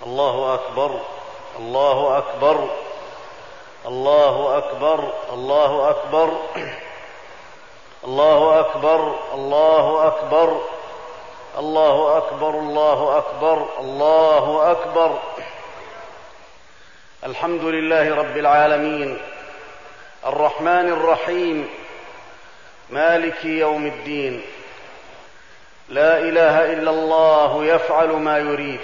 الله أكبر الله أكبر الله أكبر الله أكبر الله أكبر الله أكبر الله أكبر الله أكبر الله أكبر. الحمد لله رب العالمين الرحمن الرحيم مالك يوم الدين. لا إله إلا الله يفعل ما يريد.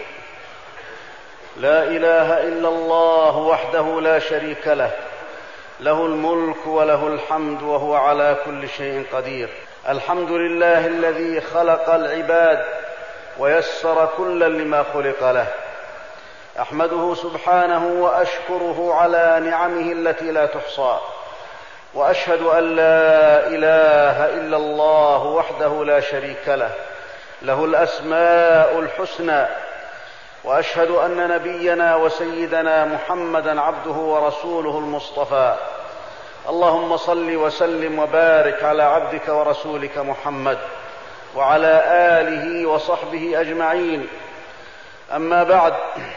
لا إله إلا الله وحده لا شريك له، له الملك وله الحمد وهو على كل شيء قدير. الحمد لله الذي خلق العباد ويسر كلا لما خلق له. أحمده سبحانه وأشكره على نعمه التي لا تحصى، وأشهد أن لا إله إلا الله وحده لا شريك له، له الأسماء الحسنى. وأشهد أن نبينا وسيدنا محمدًا عبده ورسوله المصطفى. اللهم صل وسلم وبارك على عبدك ورسولك محمد وعلى آله وصحبه أجمعين. أما بعد،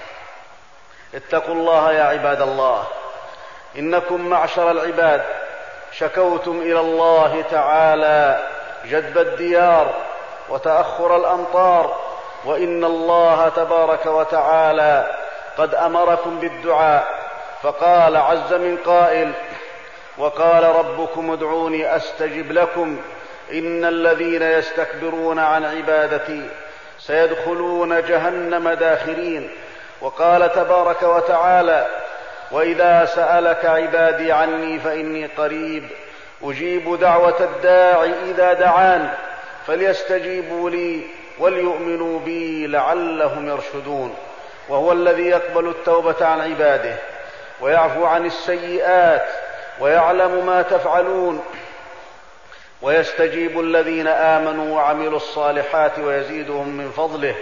اتقوا الله يا عباد الله. إنكم معشر العباد شكوتم إلى الله تعالى جدب الديار وتأخر الأمطار، وإن الله تبارك وتعالى قد أمركم بالدعاء، فقال عز من قائل: وقال ربكم ادعوني أستجب لكم إن الذين يستكبرون عن عبادتي سيدخلون جهنم داخرين. وقال تبارك وتعالى: وإذا سألك عبادي عني فإني قريب أجيب دعوة الداع إذا دعان فليستجيبوا لي وليؤمنوا بي لعلهم يرشدون. وهو الذي يقبل التوبة عن عباده ويعفو عن السيئات ويعلم ما تفعلون، ويستجيب الذين آمنوا وعملوا الصالحات ويزيدهم من فضله.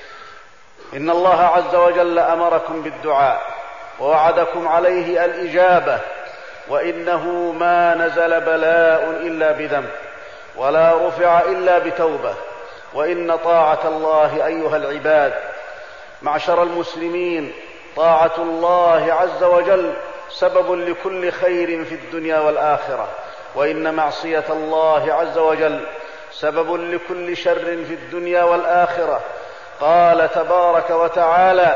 إن الله عز وجل أمركم بالدعاء ووعدكم عليه الإجابة، وإنه ما نزل بلاء إلا بذنب ولا رفع إلا بتوبة. وإن طاعة الله أيها العباد معشر المسلمين، طاعة الله عز وجل سبب لكل خير في الدنيا والآخرة، وإن معصية الله عز وجل سبب لكل شر في الدنيا والآخرة. قال تبارك وتعالى: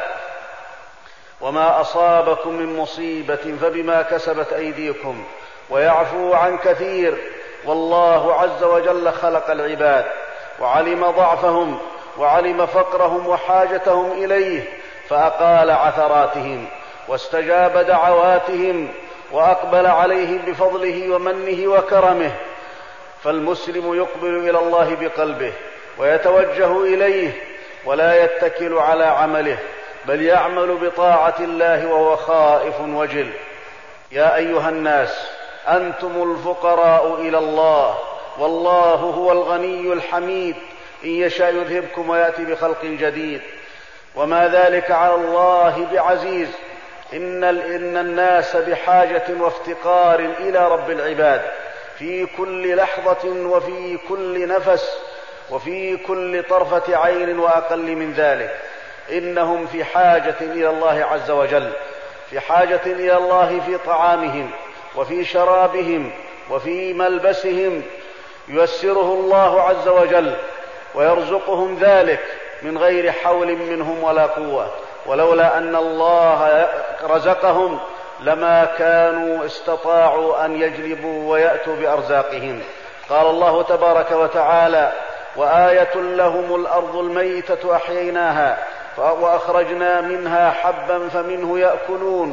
وما أصابكم من مصيبة فبما كسبت أيديكم ويعفو عن كثير. والله عز وجل خلق العباد وعلم ضعفهم وعلم فقرهم وحاجتهم إليه، فأقال عثراتهم واستجاب دعواتهم وأقبل عليهم بفضله ومنه وكرمه. فالمسلم يقبل إلى الله بقلبه ويتوجه إليه ولا يتكل على عمله، بل يعمل بطاعة الله وهو خائف وجل. يا أيها الناس، أنتم الفقراء إلى الله، والله هو الغني الحميد. إن يشاء يذهبكم ويأتي بخلق جديد، وما ذلك على الله بعزيز. إن الناس بحاجة وافتقار إلى رب العباد في كل لحظة وفي كل نفس وفي كل طرفة عين وأقل من ذلك. إنهم في حاجة إلى الله عز وجل، في حاجة إلى الله في طعامهم وفي شرابهم وفي ملبسهم، ييسره الله عز وجل ويرزقهم ذلك من غير حول منهم ولا قوة. ولولا أن الله رزقهم لما كانوا استطاعوا أن يجلبوا ويأتوا بأرزاقهم. قال الله تبارك وتعالى: وآية لهم الأرض الميتة أحييناها وأخرجنا منها حبا فمنه يأكلون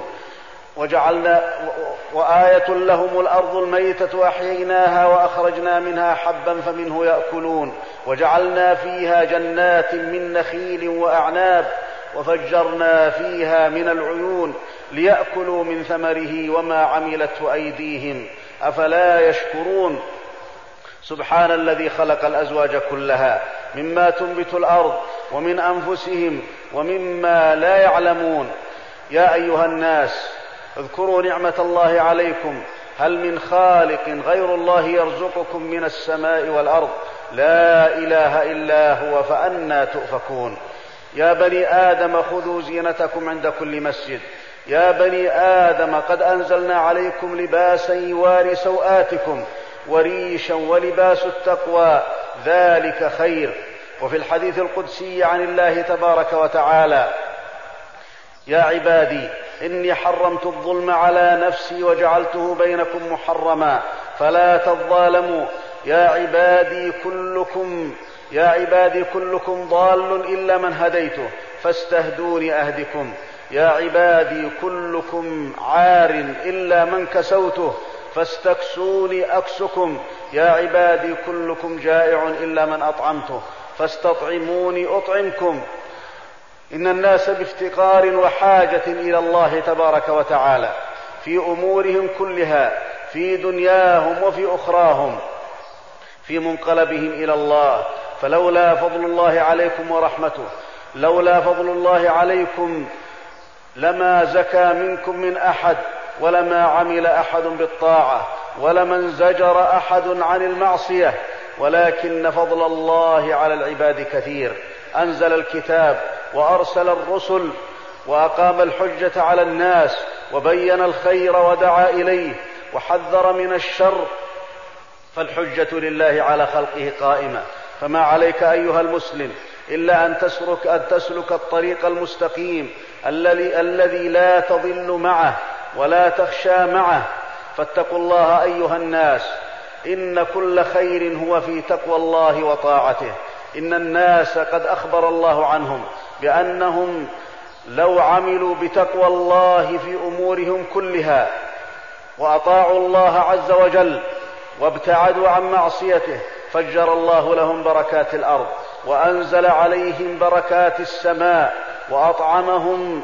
وآية لهم الأرض الميتة أحييناها وأخرجنا منها حبا فمنه يأكلون وجعلنا فيها جنات من نخيل وأعناب وفجرنا فيها من العيون ليأكلوا من ثمره وما عملته أيديهم أفلا يشكرون. سبحان الذي خلق الأزواج كلها مما تنبت الأرض ومن أنفسهم ومما لا يعلمون. يا أيها الناس، اذكروا نعمة الله عليكم. هل من خالق غير الله يرزقكم من السماء والأرض؟ لا إله إلا هو فأنى تؤفكون. يا بني آدم خذوا زينتكم عند كل مسجد. يا بني آدم قد أنزلنا عليكم لباسا يواري سوآتكم وريشا ولباس التقوى ذلك خير. وفي الحديث القدسي عن الله تبارك وتعالى: يا عبادي إني حرمت الظلم على نفسي وجعلته بينكم محرما فلا تظالموا. يا عبادي كلكم ضال إلا من هديته فاستهدوني أهدكم. يا عبادي كلكم عار إلا من كسوته فاستكسوني أكسكم. يا عبادي كلكم جائع إلا من أطعمته فاستطعموني أطعمكم. إن الناس بافتقار وحاجة إلى الله تبارك وتعالى في أمورهم كلها، في دنياهم وفي أخراهم، في منقلبهم إلى الله. فلولا فضل الله عليكم ورحمته، لولا فضل الله عليكم لما زكى منكم من أحد، ولما عمل أحد بالطاعة، ولما انزجر أحد عن المعصية، ولكن فضل الله على العباد كثير. أنزل الكتاب وأرسل الرسل وأقام الحجة على الناس وبين الخير ودعا إليه وحذر من الشر، فالحجة لله على خلقه قائمة. فما عليك أيها المسلم إلا أن تسلك الطريق المستقيم الذي لا تضل معه ولا تخشى معه. فاتقوا الله أيها الناس، إن كل خير هو في تقوى الله وطاعته. إن الناس قد أخبر الله عنهم بأنهم لو عملوا بتقوى الله في أمورهم كلها وأطاعوا الله عز وجل وابتعدوا عن معصيته فجر الله لهم بركات الأرض وأنزل عليهم بركات السماء وأطعمهم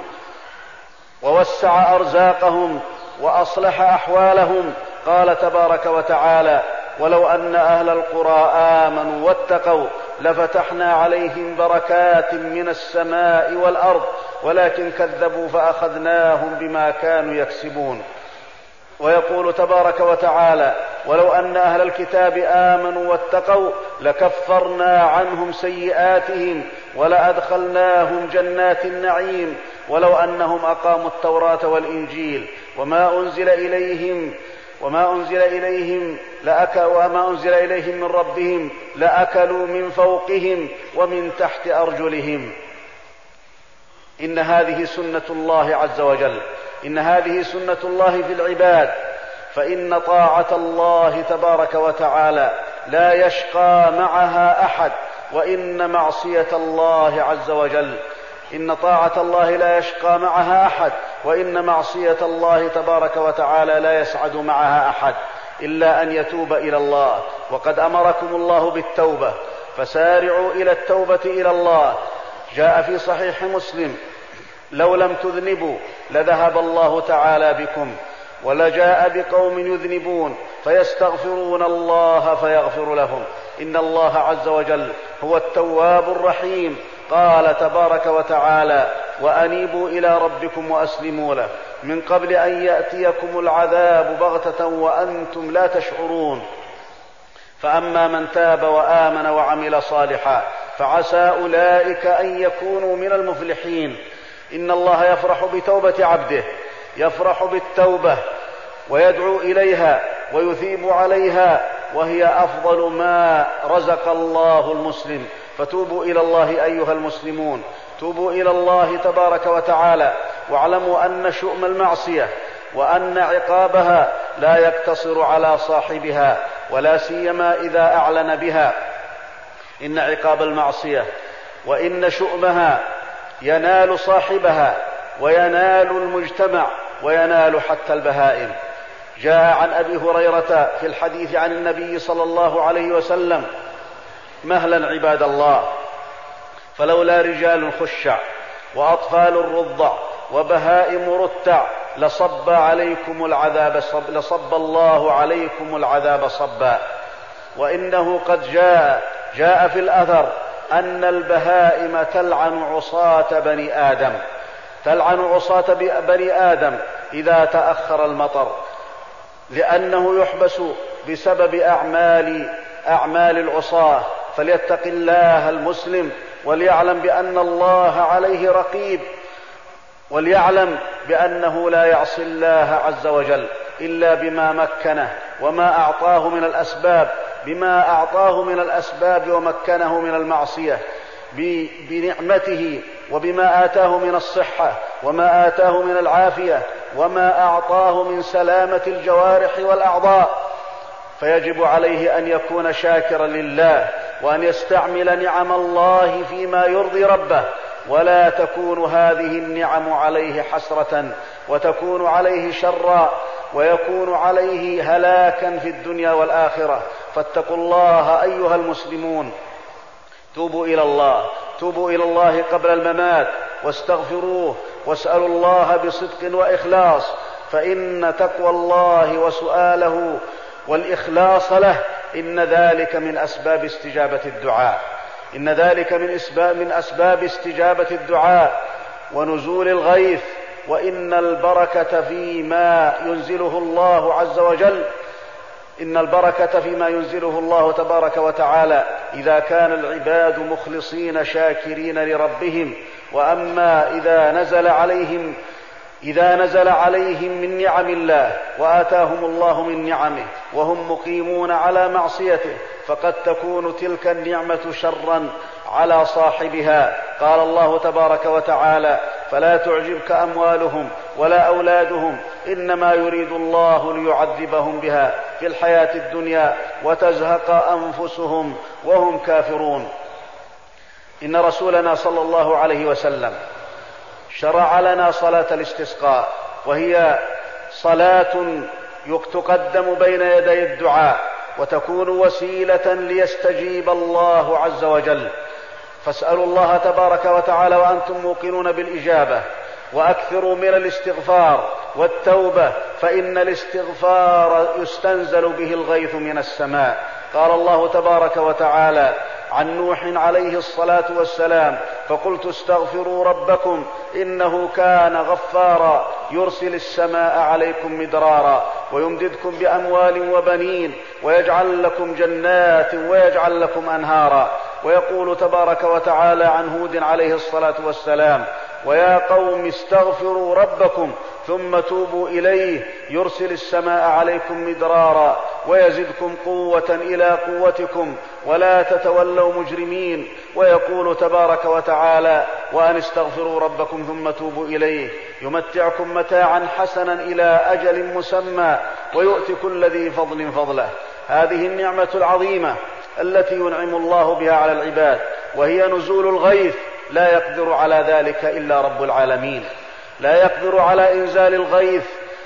ووسع أرزاقهم وأصلح أحوالهم. قال تبارك وتعالى: ولو أن أهل القرى آمنوا واتقوا لفتحنا عليهم بركات من السماء والأرض ولكن كذبوا فأخذناهم بما كانوا يكسبون. ويقول تبارك وتعالى: ولو أن أهل الكتاب آمنوا واتقوا لكفرنا عنهم سيئاتهم ولأدخلناهم جنات النعيم ولو أنهم أقاموا التوراة والإنجيل وما أنزل إليهم من ربهم لأكلوا من فوقهم ومن تحت أرجلهم. إن هذه سنة الله عز وجل، إن هذه سنة الله في العباد. فإن طاعة الله تبارك وتعالى لا يشقى معها أحد، وإن معصية الله عز وجل، إن طاعة الله لا يشقى معها أحد، وإن معصية الله تبارك وتعالى لا يسعد معها أحد إلا أن يتوب إلى الله. وقد أمركم الله بالتوبة فسارعوا إلى التوبة إلى الله. جاء في صحيح مسلم: لو لم تذنبوا لذهب الله تعالى بكم ولجاء بقوم يذنبون فيستغفرون الله فيغفر لهم. إن الله عز وجل هو التواب الرحيم. قال تبارك وتعالى: وأنيبوا إلى ربكم وأسلموا له من قبل أن يأتيكم العذاب بغتة وأنتم لا تشعرون. فأما من تاب وآمن وعمل صالحا فعسى أولئك أن يكونوا من المفلحين. إن الله يفرح بتوبة عبده، يفرح بالتوبة ويدعو إليها ويثيب عليها، وهي أفضل ما رزق الله المسلم. فتوبوا إلى الله أيها المسلمون، توبوا إلى الله تبارك وتعالى، واعلموا أن شؤم المعصية وأن عقابها لا يقتصر على صاحبها، ولا سيما إذا أعلن بها. إن عقاب المعصية وإن شؤمها ينال صاحبها وينال المجتمع وينال حتى البهائم. جاء عن أبي هريرة في الحديث عن النبي صلى الله عليه وسلم: مهلا عباد الله، فلولا رجال خشع وأطفال رضع وبهائم رتع لصب الله عليكم العذاب صبا. وإنه قد جاء في الأثر أن البهائم تلعن عصاة بني آدم إذا تأخر المطر، لأنه يحبس بسبب أعمال العصاة. فليتق الله المسلم وليعلم بأن الله عليه رقيب، وليعلم بأنه لا يعصي الله عز وجل إلا بما مكنه وما أعطاه من الأسباب، بما أعطاه من الأسباب ومكنه من المعصية بنعمته، وبما آتاه من الصحة، وما آتاه من العافية، وما أعطاه من سلامة الجوارح والأعضاء. فيجب عليه أن يكون شاكرا لله، وأن يستعمل نعم الله فيما يرضي ربه، ولا تكون هذه النعم عليه حسرة وتكون عليه شرا ويكون عليه هلاكا في الدنيا والآخرة. فاتقوا الله أيها المسلمون، توبوا إلى الله قبل الممات واستغفروه واسألوا الله بصدق وإخلاص، فإن تقوى الله وسؤاله والإخلاص له إن ذلك من أسباب استجابة الدعاء، إن ذلك من أسباب استجابة الدعاء ونزول الغيث. وإن البركة فيما ينزله الله عز وجل، إن البركة فيما ينزله الله تبارك وتعالى إذا كان العباد مخلصين شاكرين لربهم. وأما إذا نزل عليهم من نعم الله وآتاهم الله من نعمه وهم مقيمون على معصيته، فقد تكون تلك النعمة شرا على صاحبها. قال الله تبارك وتعالى: فلا تعجبك أموالهم ولا أولادهم إنما يريد الله ليعذبهم بها في الحياة الدنيا وتزهق أنفسهم وهم كافرون. إن رسولنا صلى الله عليه وسلم شرع لنا صلاة الاستسقاء، وهي صلاة تقدم بين يدي الدعاء وتكون وسيلة ليستجيب الله عز وجل. فاسألوا الله تبارك وتعالى وأنتم موقنون بالإجابة، وأكثروا من الاستغفار والتوبة، فإن الاستغفار يستنزل به الغيث من السماء. قال الله تبارك وتعالى عن نوح عليه الصلاة والسلام: فقلت استغفروا ربكم إنه كان غفارا يرسل السماء عليكم مدرارا ويمددكم بأموال وبنين ويجعل لكم جنات ويجعل لكم أنهارا. ويقول تبارك وتعالى عن هود عليه الصلاة والسلام: ويا قوم استغفروا ربكم ثم توبوا إليه يرسل السماء عليكم مدرارا ويزدكم قوة إلى قوتكم ولا تتولوا مجرمين. ويقول تبارك وتعالى: وأن استغفروا ربكم ثم توبوا إليه يمتعكم متاعا حسنا إلى أجل مسمى ويؤتي كل ذي فضل فضله. هذه النعمة العظيمة التي ينعم الله بها على العباد، وهي نزول الغيث، لا يقدر على ذلك إلا رب العالمين، لا يقدر على إنزال الغيث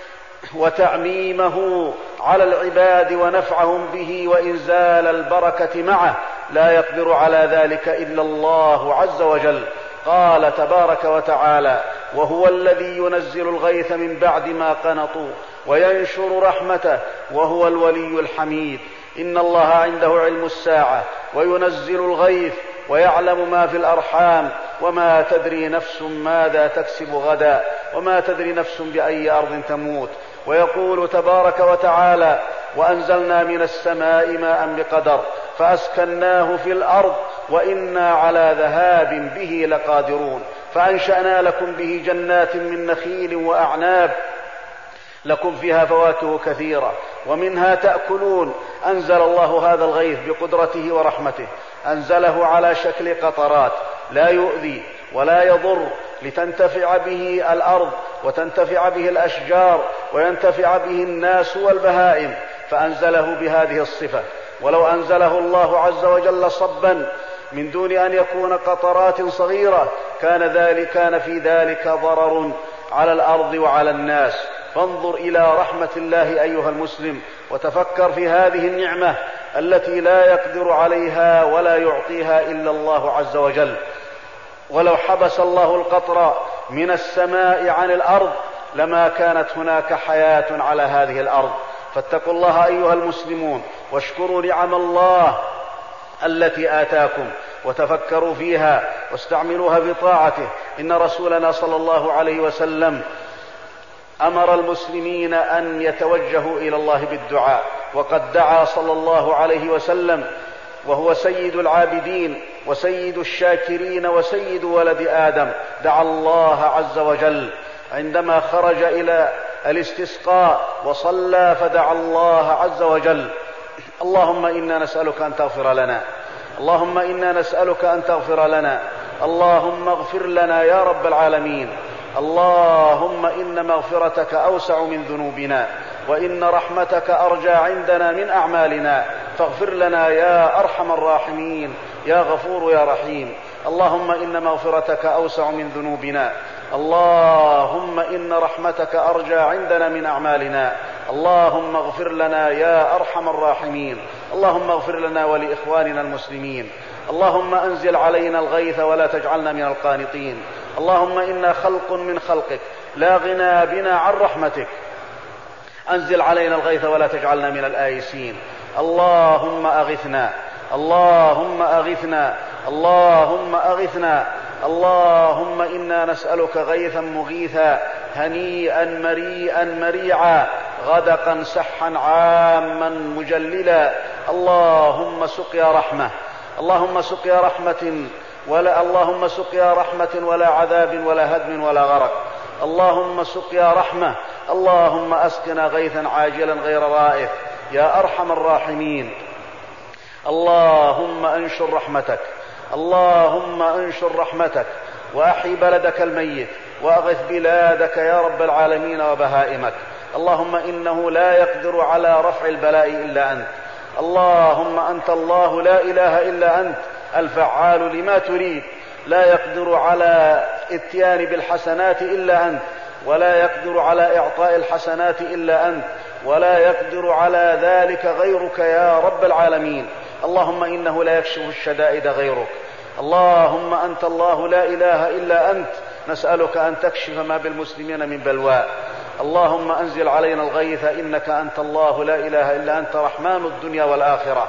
وتعميمه على العباد ونفعهم به وإنزال البركة معه، لا يقدر على ذلك إلا الله عز وجل. قال تبارك وتعالى: وهو الذي ينزل الغيث من بعد ما قنطوا وينشر رحمته وهو الولي الحميد. إن الله عنده علم الساعة وينزل الغيث ويعلم ما في الأرحام وما تدري نفس ماذا تكسب غدا وما تدري نفس بأي أرض تموت. ويقول تبارك وتعالى: وأنزلنا من السماء ماء بقدر فأسكناه في الأرض وإنا على ذهاب به لقادرون فأنشأنا لكم به جنات من نخيل وأعناب لكم فيها فواكه كثيرة ومنها تأكلون. أنزل الله هذا الغيث بقدرته ورحمته، أنزله على شكل قطرات لا يؤذي ولا يضر، لتنتفع به الأرض وتنتفع به الأشجار وينتفع به الناس والبهائم، فأنزله بهذه الصفة. ولو أنزله الله عز وجل صبا من دون أن يكون قطرات صغيرة كان في ذلك ضرر على الأرض وعلى الناس. فانظر إلى رحمة الله أيها المسلم، وتفكر في هذه النعمة التي لا يقدر عليها ولا يعطيها إلا الله عز وجل. ولو حبس الله القطر من السماء عن الأرض لما كانت هناك حياة على هذه الأرض. فاتقوا الله أيها المسلمون واشكروا نعم الله التي آتاكم وتفكروا فيها واستعملوها بطاعته. إن رسولنا صلى الله عليه وسلم أمر المسلمين أن يتوجهوا إلى الله بالدعاء، وقد دعا صلى الله عليه وسلم وهو سيد العابدين وسيد الشاكرين وسيد ولد آدم دعا الله عز وجل عندما خرج إلى الاستسقاء وصلى، فدعا الله عز وجل: اللهم إنا نسألك أن تغفر لنا، اللهم إنا نسألك أن تغفر لنا، اللهم اغفر لنا يا رب العالمين، اللهم إن مغفرتك أوسع من ذنوبنا، وإن رحمتك أرجى عندنا من أعمالنا، فاغفر لنا يا أرحم الراحمين يا غفور يا رحيم. اللهم إن مغفرتك أوسع من ذنوبنا، اللهم إن رحمتك أرجى عندنا من أعمالنا، اللهم اغفر لنا يا أرحم الراحمين. اللهم اغفر لنا ولإخواننا المسلمين. اللهم أنزل علينا الغيث ولا تجعلنا من القانطين. اللهم إنا خلق من خلقك لا غنى بنا عن رحمتك، أنزل علينا الغيث ولا تجعلنا من الآيسين. اللهم أغثنا، اللهم أغثنا، اللهم أغثنا. اللهم إنا نسألك غيثا مغيثا هنيئا مريئا مريعا غدقا سحا عاما مجللا. اللهم سقيا رحمة، اللهم سقيا رحمة اللهم سقيا رحمة ولا عذاب ولا هدم ولا غرق. اللهم سقيا رحمة، اللهم أسقنا غيثا عاجلا غير رائف يا أرحم الراحمين. اللهم انشر رحمتك، اللهم انشر رحمتك، وأحي بلدك الميت، وأغث بلادك يا رب العالمين وبهائمك. اللهم إنه لا يقدر على رفع البلاء إلا أنت. اللهم أنت الله لا إله إلا أنت الفعال لما تريد، لا يقدر على اتيان بالحسنات إلا أنت، ولا يقدر على إعطاء الحسنات إلا أنت، ولا يقدر على ذلك غيرك يا رب العالمين. اللهم إنه لا يكشف الشدائد غيرك. اللهم أنت الله لا إله إلا أنت، نسألك أن تكشف ما بالمسلمين من بلواء. اللهم أنزل علينا الغيث، إنك أنت الله لا إله إلا أنت رحمن الدنيا والآخرة.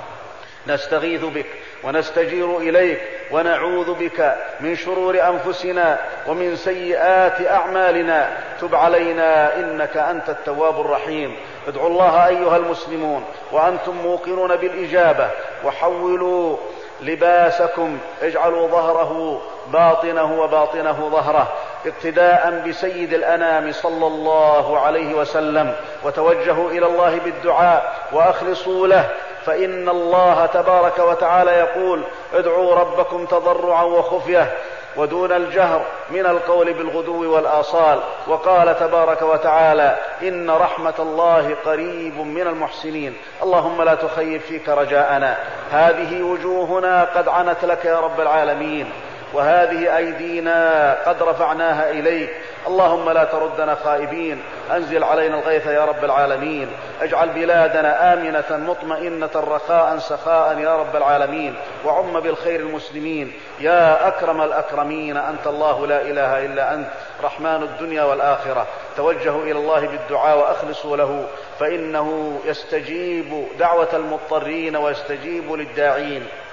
نستغيث بك ونستجير إليك ونعوذ بك من شرور أنفسنا ومن سيئات أعمالنا. تب علينا إنك أنت التواب الرحيم. ادعوا الله أيها المسلمون وأنتم موقنون بالإجابة، وحولوا لباسكم، اجعلوا ظهره باطنه وباطنه ظهره، اقتداء بسيد الأنام صلى الله عليه وسلم، وتوجهوا إلى الله بالدعاء وأخلصوا له، فإن الله تبارك وتعالى يقول: ادعوا ربكم تضرعا وخفية ودون الجهر من القول بالغدو والآصال. وقال تبارك وتعالى: إن رحمة الله قريب من المحسنين. اللهم لا تخيب فيك رجاءنا. هذه وجوهنا قد عنت لك يا رب العالمين، وهذه أيدينا قد رفعناها إليك. اللهم لا تردنا خائبين. أنزل علينا الغيث يا رب العالمين. اجعل بلادنا آمنة مطمئنة رخاء سخاء يا رب العالمين، وعم بالخير المسلمين يا أكرم الأكرمين. أنت الله لا إله إلا أنت رحمن الدنيا والآخرة. توجهوا إلى الله بالدعاء وأخلصوا له، فإنه يستجيب دعوة المضطرين ويستجيب للداعين.